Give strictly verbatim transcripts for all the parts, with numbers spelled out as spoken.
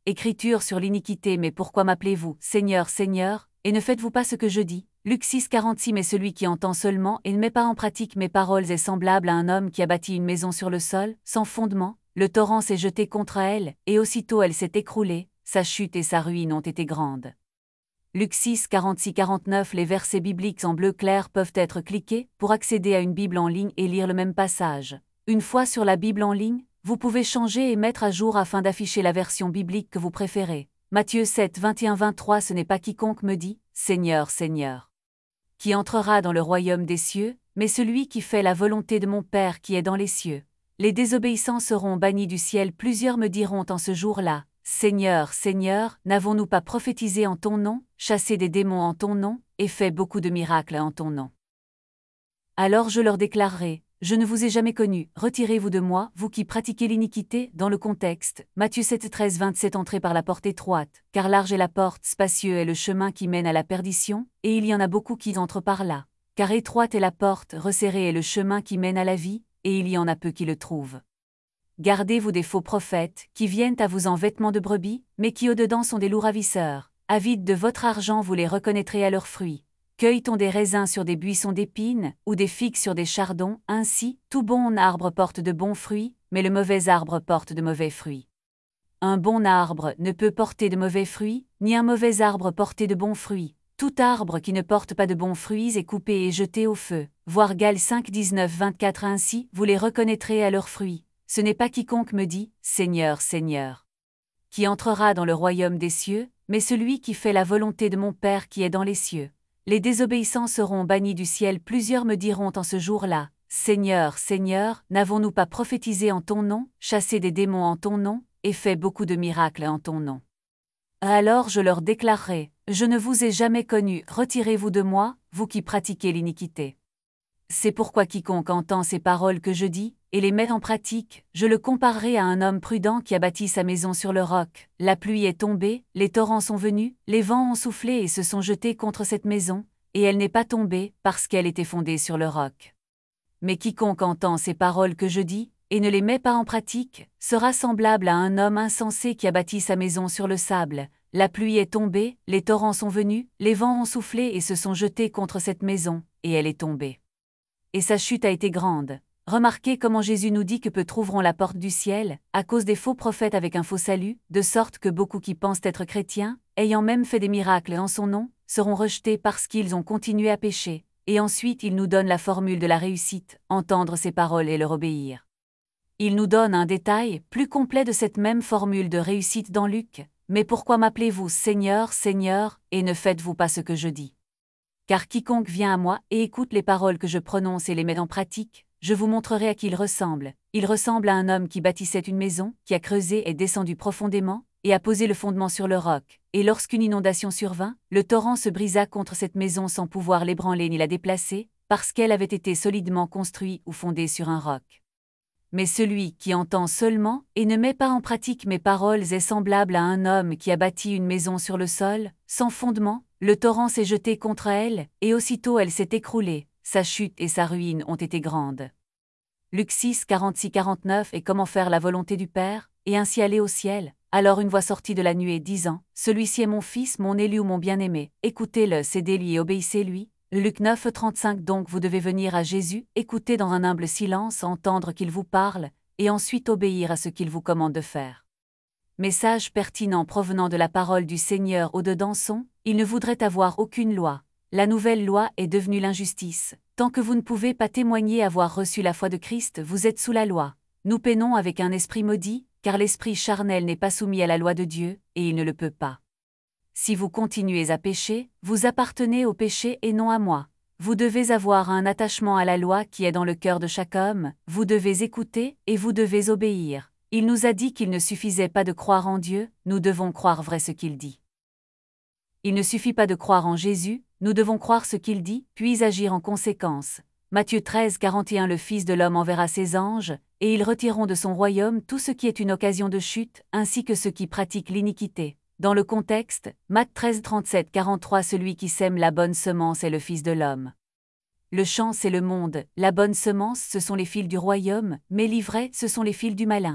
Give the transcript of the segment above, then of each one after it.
Écriture sur l'iniquité. Mais pourquoi m'appelez-vous Seigneur, Seigneur, et ne faites-vous pas ce que je dis? Luc six, quarante-six. Mais celui qui entend seulement et ne met pas en pratique mes paroles est semblable à un homme qui a bâti une maison sur le sol, sans fondement. Le torrent s'est jeté contre elle, et aussitôt elle s'est écroulée, sa chute et sa ruine ont été grandes. Luc six, quarante-six, quarante-neuf. Les versets bibliques en bleu clair peuvent être cliqués pour accéder à une Bible en ligne et lire le même passage. Une fois sur la Bible en ligne, vous pouvez changer et mettre à jour afin d'afficher la version biblique que vous préférez. Matthieu sept, vingt et un à vingt-trois. Ce n'est pas quiconque me dit « Seigneur, Seigneur » qui entrera dans le royaume des cieux, mais celui qui fait la volonté de mon Père qui est dans les cieux. Les désobéissants seront bannis du ciel. Plusieurs me diront en ce jour-là « Seigneur, Seigneur, n'avons-nous pas prophétisé en ton nom, chassé des démons en ton nom, et fait beaucoup de miracles en ton nom ?» Alors je leur déclarerai « Je ne vous ai jamais connu, retirez-vous de moi, vous qui pratiquez l'iniquité. » Dans le contexte, Matthieu sept, treize, vingt-sept. Entrez par la porte étroite, car large est la porte, spacieux est le chemin qui mène à la perdition, et il y en a beaucoup qui entrent par là. Car étroite est la porte, resserré est le chemin qui mène à la vie, et il y en a peu qui le trouvent. Gardez-vous des faux prophètes, qui viennent à vous en vêtements de brebis, mais qui au-dedans sont des loups ravisseurs. Avides de votre argent, vous les reconnaîtrez à leurs fruits. Cueille-t-on des raisins sur des buissons d'épines, ou des figues sur des chardons? Ainsi, tout bon arbre porte de bons fruits, mais le mauvais arbre porte de mauvais fruits. Un bon arbre ne peut porter de mauvais fruits, ni un mauvais arbre porter de bons fruits. Tout arbre qui ne porte pas de bons fruits est coupé et jeté au feu. Voir Galates cinq, dix-neuf, vingt-quatre. Ainsi, vous les reconnaîtrez à leurs fruits. Ce n'est pas quiconque me dit « Seigneur, Seigneur » qui entrera dans le royaume des cieux, mais celui qui fait la volonté de mon Père qui est dans les cieux. Les désobéissants seront bannis du ciel. Plusieurs me diront en ce jour-là « Seigneur, Seigneur, n'avons-nous pas prophétisé en ton nom, chassé des démons en ton nom, et fait beaucoup de miracles en ton nom ?» Alors je leur déclarerai « Je ne vous ai jamais connu, retirez-vous de moi, vous qui pratiquez l'iniquité. » C'est pourquoi quiconque entend ces paroles que je dis, et les met en pratique, je le comparerai à un homme prudent qui a bâti sa maison sur le roc. La pluie est tombée, les torrents sont venus, les vents ont soufflé et se sont jetés contre cette maison, et elle n'est pas tombée, parce qu'elle était fondée sur le roc. Mais quiconque entend ces paroles que je dis, et ne les met pas en pratique, sera semblable à un homme insensé qui a bâti sa maison sur le sable. La pluie est tombée, les torrents sont venus, les vents ont soufflé et se sont jetés contre cette maison, et elle est tombée. Et sa chute a été grande. Remarquez comment Jésus nous dit que peu trouveront la porte du ciel, à cause des faux prophètes avec un faux salut, de sorte que beaucoup qui pensent être chrétiens, ayant même fait des miracles en son nom, seront rejetés parce qu'ils ont continué à pécher. Et ensuite il nous donne la formule de la réussite, entendre ses paroles et leur obéir. Il nous donne un détail plus complet de cette même formule de réussite dans Luc. Mais pourquoi m'appelez-vous Seigneur, Seigneur, et ne faites-vous pas ce que je dis? Car quiconque vient à moi et écoute les paroles que je prononce et les met en pratique, je vous montrerai à qui il ressemble. Il ressemble à un homme qui bâtissait une maison, qui a creusé et descendu profondément, et a posé le fondement sur le roc. Et lorsqu'une inondation survint, le torrent se brisa contre cette maison sans pouvoir l'ébranler ni la déplacer, parce qu'elle avait été solidement construite ou fondée sur un roc. Mais celui qui entend seulement et ne met pas en pratique mes paroles est semblable à un homme qui a bâti une maison sur le sol, sans fondement. Le torrent s'est jeté contre elle, et aussitôt elle s'est écroulée, sa chute et sa ruine ont été grandes. Luc six, quarante-six à quarante-neuf. Et comment faire la volonté du Père, et ainsi aller au ciel? Alors une voix sortit de la nuée disant, « Celui-ci est mon fils, mon élu ou mon bien-aimé, écoutez-le, cédez-lui et obéissez-lui. » Luc neuf, trente-cinq. Donc vous devez venir à Jésus, écouter dans un humble silence, entendre qu'il vous parle, et ensuite obéir à ce qu'il vous commande de faire. Message pertinent provenant de la parole du Seigneur au-dedans sont, il ne voudrait avoir aucune loi. La nouvelle loi est devenue l'injustice. Tant que vous ne pouvez pas témoigner avoir reçu la foi de Christ, vous êtes sous la loi. Nous peinons avec un esprit maudit, car l'esprit charnel n'est pas soumis à la loi de Dieu, et il ne le peut pas. Si vous continuez à pécher, vous appartenez au péché et non à moi. Vous devez avoir un attachement à la loi qui est dans le cœur de chaque homme, vous devez écouter, et vous devez obéir. Il nous a dit qu'il ne suffisait pas de croire en Dieu, nous devons croire vrai ce qu'il dit. Il ne suffit pas de croire en Jésus, nous devons croire ce qu'il dit, puis agir en conséquence. Matthieu treize, quarante et un. Le Fils de l'homme enverra ses anges, et ils retireront de son royaume tout ce qui est une occasion de chute, ainsi que ceux qui pratiquent l'iniquité. Dans le contexte, Matthieu treize, trente-sept à quarante-trois. Celui qui sème la bonne semence est le Fils de l'homme. Le champ c'est le monde, la bonne semence ce sont les fils du royaume, mais l'ivraie ce sont les fils du malin.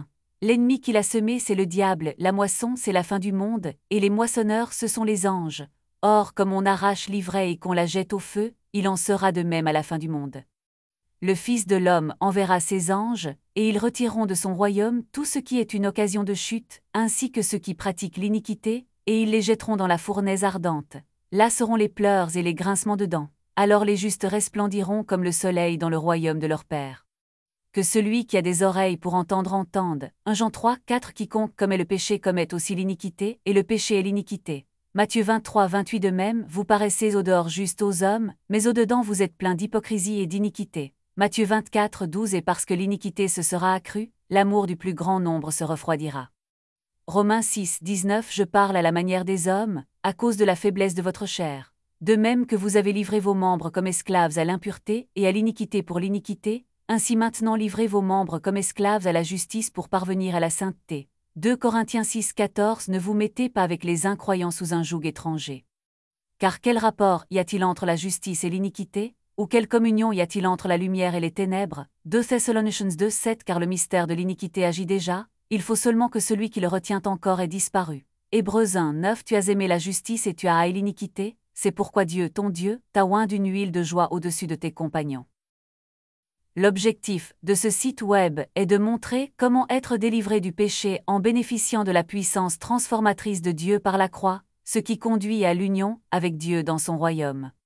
L'ennemi qu'il a semé, c'est le diable, la moisson, c'est la fin du monde, et les moissonneurs, ce sont les anges. Or, comme on arrache l'ivraie et qu'on la jette au feu, il en sera de même à la fin du monde. Le Fils de l'homme enverra ses anges, et ils retireront de son royaume tout ce qui est une occasion de chute, ainsi que ceux qui pratiquent l'iniquité, et ils les jetteront dans la fournaise ardente. Là seront les pleurs et les grincements de dents. Alors les justes resplendiront comme le soleil dans le royaume de leur Père. Que celui qui a des oreilles pour entendre entende. un Jean trois, quatre Quiconque commet le péché commet aussi l'iniquité, et le péché est l'iniquité. Matthieu vingt-trois, vingt-huit De même, vous paraissez au dehors justes aux hommes, mais au dedans vous êtes pleins d'hypocrisie et d'iniquité. Matthieu vingt-quatre, douze Et parce que l'iniquité se sera accrue, l'amour du plus grand nombre se refroidira. Romains six, dix-neuf Je parle à la manière des hommes, à cause de la faiblesse de votre chair. De même que vous avez livré vos membres comme esclaves à l'impureté et à l'iniquité pour l'iniquité, ainsi maintenant livrez vos membres comme esclaves à la justice pour parvenir à la sainteté. deux Corinthiens six, quatorze Ne vous mettez pas avec les incroyants sous un joug étranger. Car quel rapport y a-t-il entre la justice et l'iniquité? Ou quelle communion y a-t-il entre la lumière et les ténèbres? deux Thessaloniciens deux, sept Car le mystère de l'iniquité agit déjà, il faut seulement que celui qui le retient encore ait disparu. Hébreux un, neuf Tu as aimé la justice et tu as haï l'iniquité, c'est pourquoi Dieu, ton Dieu, t'a oint d'une huile de joie au-dessus de tes compagnons. L'objectif de ce site web est de montrer comment être délivré du péché en bénéficiant de la puissance transformatrice de Dieu par la croix, ce qui conduit à l'union avec Dieu dans son royaume.